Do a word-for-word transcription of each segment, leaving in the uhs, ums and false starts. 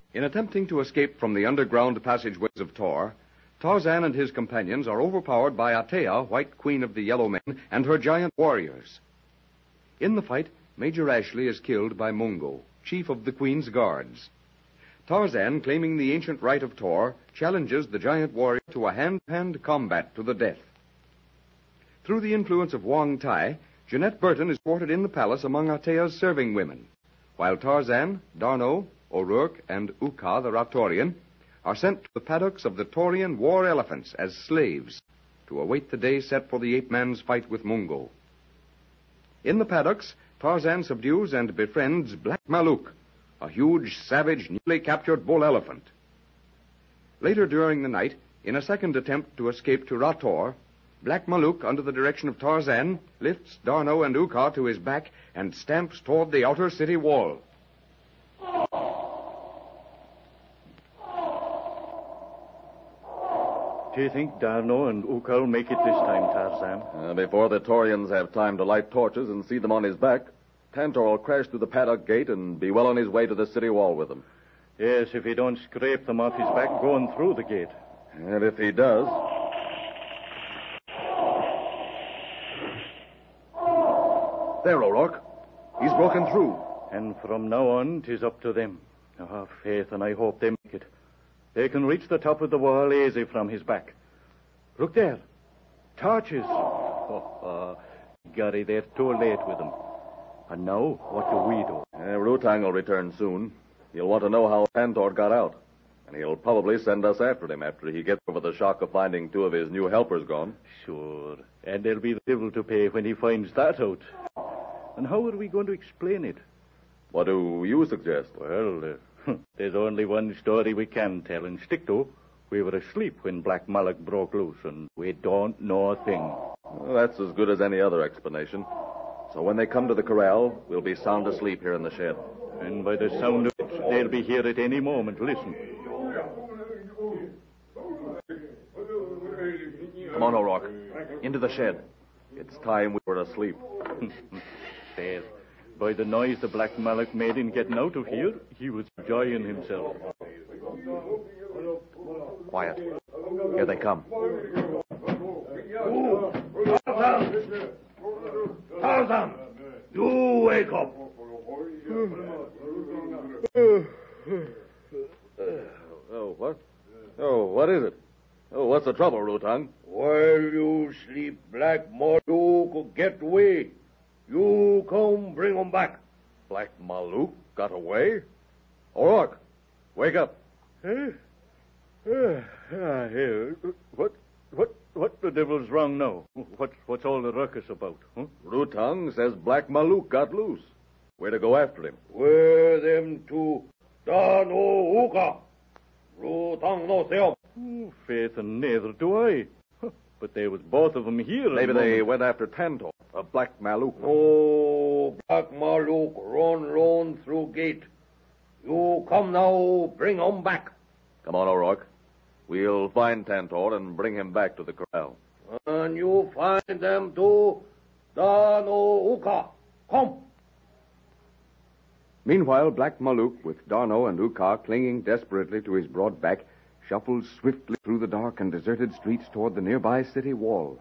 In attempting to escape from the underground passageways of Tor, Tarzan and his companions are overpowered by Atea, White Queen of the Yellow Men, and her giant warriors. In the fight, Major Ashley is killed by Mungo, chief of the Queen's guards. Tarzan, claiming the ancient right of Tor, challenges the giant warrior to a hand-to-hand combat to the death. Through the influence of Wong Tai, Jeanette Burton is quartered in the palace among Atea's serving women, while Tarzan, D'Arnot, O'Rourke, and Uka, the Ratorian, are sent to the paddocks of the Taurian war elephants as slaves to await the day set for the ape-man's fight with Mungo. In the paddocks, Tarzan subdues and befriends Black Maluk, a huge, savage, newly captured bull elephant. Later during the night, in a second attempt to escape to Rator, Black Maluk, under the direction of Tarzan, lifts D'Arnot and Uka to his back and stamps toward the outer city wall. Do you think D'Arnot and Uka will make it this time, Tarzan? Uh, before the Taurians have time to light torches and see them on his back, Tantor will crash through the paddock gate and be well on his way to the city wall with them. Yes, if he don't scrape them off his back going through the gate. And if he does... There, O'Rourke. He's broken through. And from now on, 'tis up to them. Oh, faith, and I hope they make it. They can reach the top of the wall easy from his back. Look there. Torches. Oh, oh, Gary, they're too late with them. And now, what do we do? Uh, Rutang will return soon. He'll want to know how Tantor got out. And he'll probably send us after him after he gets over the shock of finding two of his new helpers gone. Sure. And there'll be the devil to pay when he finds that out. And how are we going to explain it? What do you suggest? Well, uh, there's only one story we can tell and stick to. We were asleep when Black Malak broke loose, and we don't know a thing. Well, that's as good as any other explanation. So when they come to the corral, we'll be sound asleep here in the shed. And by the sound of it, they'll be here at any moment. Listen. Come on, O'Rourke. Into the shed. It's time we were asleep. There. By the noise the Black Malak made in getting out of here, he was enjoying himself. Quiet. Here they come. Tarzan! Tarzan! You wake up! Oh, what? Oh, what is it? Oh, what's the trouble, Rutang? While you sleep, Black Maluk could get away. You come bring him back. Black Maluk got away? O'Rourke, wake up. Huh? Uh, ah, here. What, what, what the devil's wrong now? What, what's all the ruckus about? Huh? Rutang says Black Maluk got loose. We're to go after him. Where them two? D'Arnot, Uka. Rutang no see 'em. Oh, faith, and neither do I. Huh, but there was both of them here. Maybe they went after Tantor, a Black Maluk. Oh, Black Maluk run lone through gate. You come now, bring 'em back. Come on, O'Rourke. We'll find Tantor and bring him back to the corral. And you find them too, D'Arnot, Uka. Come. Meanwhile, Black Maluk, with D'Arnot and Uka clinging desperately to his broad back, shuffles swiftly through the dark and deserted streets toward the nearby city wall.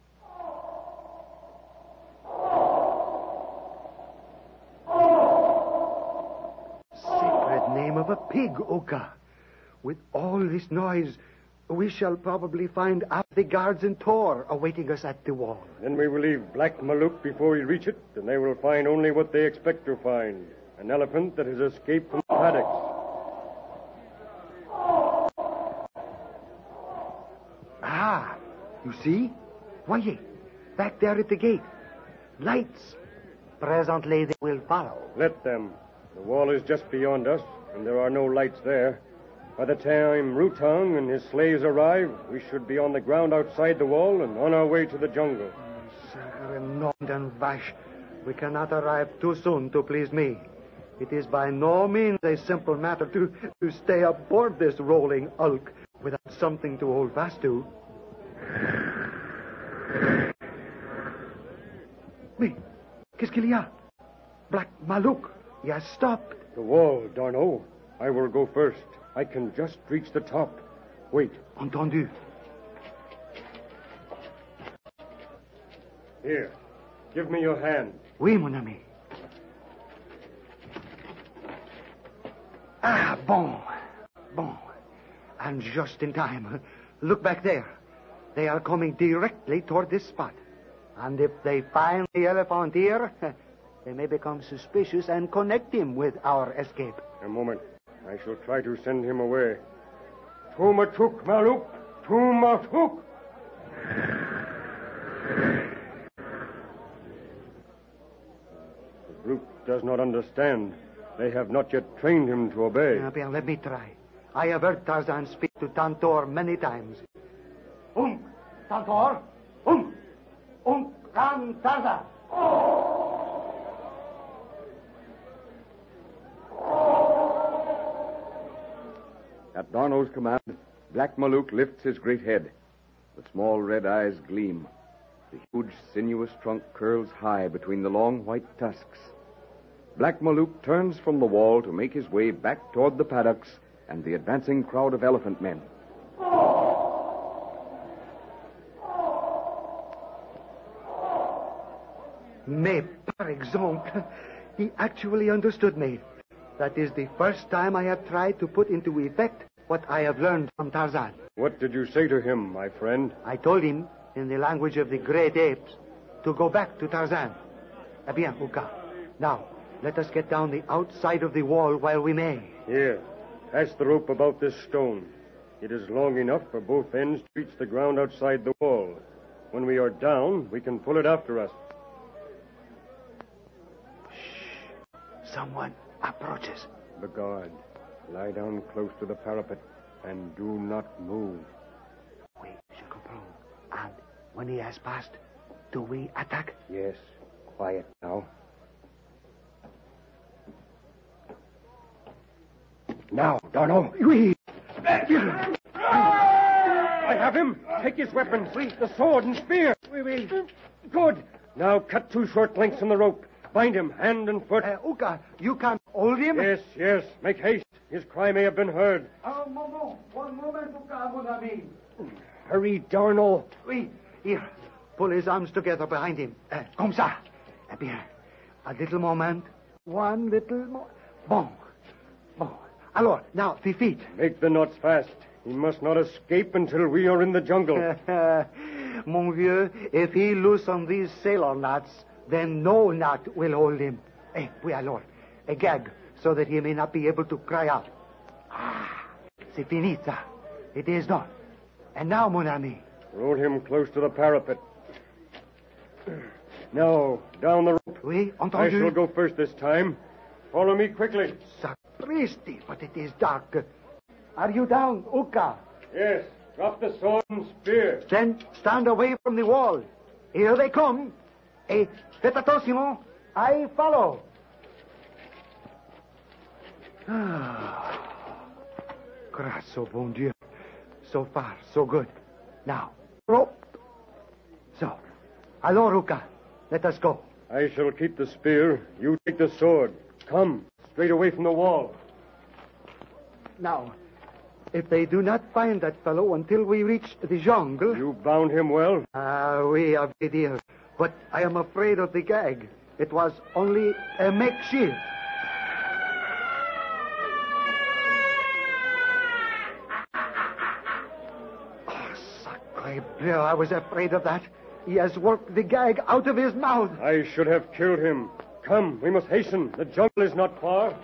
Sacred name of a pig, Uka. With all this noise, we shall probably find half the guards in Tor awaiting us at the wall. Then we will leave Black Maluk before we reach it, and they will find only what they expect to find. An elephant that has escaped from the paddocks. Ah, you see? Why, back there at the gate. Lights. Presently they will follow. Let them. The wall is just beyond us, and there are no lights there. By the time Rutang and his slaves arrive, we should be on the ground outside the wall and on our way to the jungle. Sacre nom d'un vache. We cannot arrive too soon to please me. It is by no means a simple matter to, to stay aboard this rolling hulk without something to hold fast to. Mais, qu'est-ce qu'il y a? Black Maluk, he has stopped. The wall, D'Arnot. I will go first. I can just reach the top. Wait. Entendu. Here. Give me your hand. Oui, mon ami. Ah, bon. Bon. And just in time. Look back there. They are coming directly toward this spot. And if they find the elephant here, they may become suspicious and connect him with our escape. A moment. I shall try to send him away. Tumatuk, Maluk! Tumatuk! The brute does not understand. They have not yet trained him to obey. Uh, bien, let me try. I have heard Tarzan speak to Tantor many times. Um, Tantor! Um! Um, Ran Tarzan! At D'Arnot's command, Black Maluk lifts his great head. The small red eyes gleam. The huge, sinuous trunk curls high between the long white tusks. Black Maluk turns from the wall to make his way back toward the paddocks and the advancing crowd of elephant men. Mais, par exemple, he actually understood me. That is the first time I have tried to put into effect what I have learned from Tarzan. What did you say to him, my friend? I told him, in the language of the great apes, to go back to Tarzan. Eh bien, Uka. Now, let us get down the outside of the wall while we may. Here. Pass the rope about this stone. It is long enough for both ends to reach the ground outside the wall. When we are down, we can pull it after us. Shh. Someone approaches. The guard. Lie down close to the parapet and do not move. Oui, je comprends. And when he has passed, do we attack? Yes. Quiet now. Now, D'Arnot. Oui. I have him. Take his weapons. The sword and spear. Oui, oui. Good. Now cut two short lengths from the rope. Bind him hand and foot. Uh, Uka, you can hold him? Yes, yes. Make haste. His cry may have been heard. Un moment. One moment, Uka, mon ami. Hurry, D'Arnot. Oui. Here. Pull his arms together behind him. Uh, comme ça. Eh bien. A little moment. One little more. Bon. Bon. Alors, now, the feet. Make the knots fast. He must not escape until we are in the jungle. Mon vieux, if he loosen these sailor knots, then no knot will hold him. Eh, oui, alors. A gag, so that he may not be able to cry out. Ah, c'est fini, ça. It is done. And now, mon ami. Roll him close to the parapet. Now, down the rope. Oui, entendu. I shall go first this time. Follow me quickly. Sapristi, but it is dark. Are you down, Uka? Yes. Drop the sword and spear. Then stand away from the wall. Here they come. Et faites attention. I follow. Ah. Grâce au bon Dieu. So far, so good. Now, rope. So, alors, Uka, let us go. I shall keep the spear. You take the sword. Come, straight away from the wall. Now, if they do not find that fellow until we reach the jungle... You bound him well? Ah, oui, a good deal. But I am afraid of the gag. It was only a makeshift. Oh, sacre bleu, I was afraid of that. He has worked the gag out of his mouth. I should have killed him. Come, we must hasten. The jungle is not far.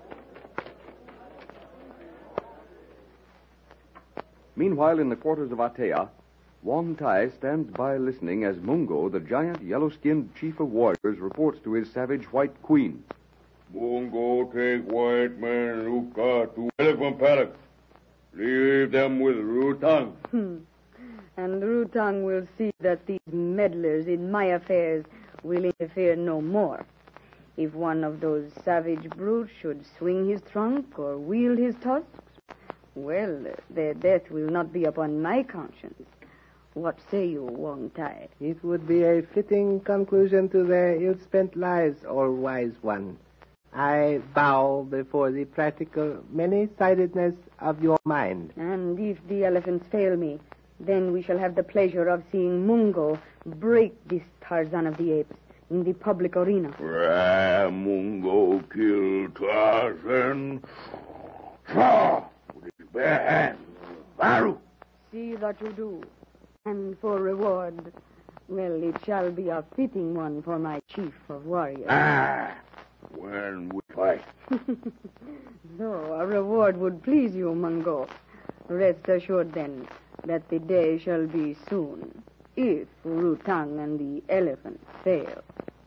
Meanwhile, in the quarters of Atea, Wong Tai stands by listening as Mungo, the giant yellow-skinned chief of warriors, reports to his savage white queen. Mungo take white man Luka to elephant paddock. Leave them with Rutang. Hmm. And Rutang will see that these meddlers in my affairs will interfere no more. If one of those savage brutes should swing his trunk or wield his tusks, well, their death will not be upon my conscience. What say you, Wong Tai? It would be a fitting conclusion to their ill-spent lives, all wise one. I bow before the practical many-sidedness of your mind. And if the elephants fail me, then we shall have the pleasure of seeing Mungo break this Tarzan of the Apes in the public arena. Ra Mungo killed Tarzan. Shaw, with his bare hands. Baru. See that you do. And for reward, well, it shall be a fitting one for my chief of warriors. Ah, when we fight. So, a reward would please you, Mungo. Rest assured, then, that the day shall be soon, if Rutang and the elephant fail.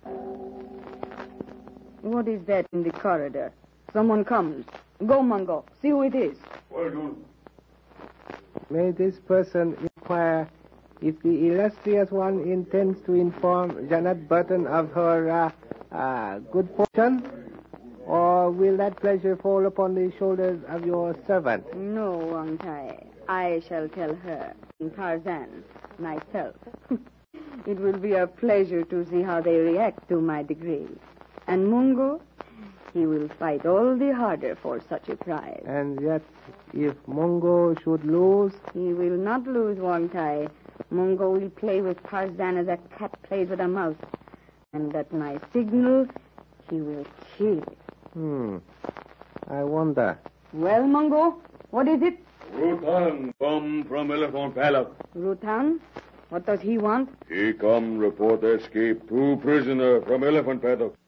What is that in the corridor? Someone comes. Go, Mungo. See who it is. Well done. May this person inquire if the illustrious one intends to inform Janet Burton of her uh, uh, good fortune, or will that pleasure fall upon the shoulders of your servant? No, Wang Tai. I shall tell her, in Tarzan, myself. It will be a pleasure to see how they react to my degree. And Mungo, he will fight all the harder for such a prize. And yet, if Mungo should lose? He will not lose, Wang Tai. Mungo will play with Tarzan as a cat plays with a mouse. And at my signal, he will kill it. Hmm. I wonder. Well, Mungo, what is it? Rutang come from Elephant Palace. Rutang? What does he want? He come report escape two prisoner from Elephant Paddock.